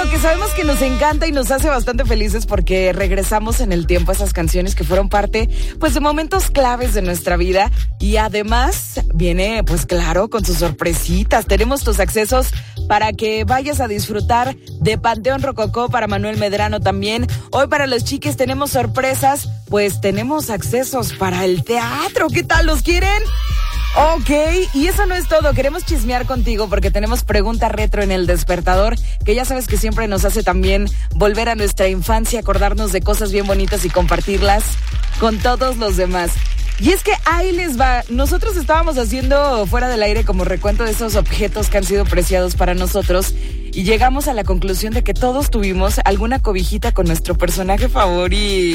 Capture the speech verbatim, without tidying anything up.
lo que sabemos que nos encanta y nos hace bastante felices porque regresamos en el tiempo a esas canciones que fueron parte, pues, de momentos claves de nuestra vida. Y además viene, pues claro, con sus sorpresitas. Tenemos tus accesos para que vayas a disfrutar de Panteón Rococó para Manuel Medrano también. Hoy para los chiques tenemos sorpresas, pues tenemos accesos para el teatro. ¿Qué tal? ¿Los quieren? Ok, y eso no es todo, queremos chismear contigo porque tenemos pregunta retro en el despertador, que ya sabes que siempre nos hace también volver a nuestra infancia, acordarnos de cosas bien bonitas y compartirlas con todos los demás. Y es que ahí les va, nosotros estábamos haciendo fuera del aire como recuento de esos objetos que han sido preciados para nosotros y llegamos a la conclusión de que todos tuvimos alguna cobijita con nuestro personaje favorito.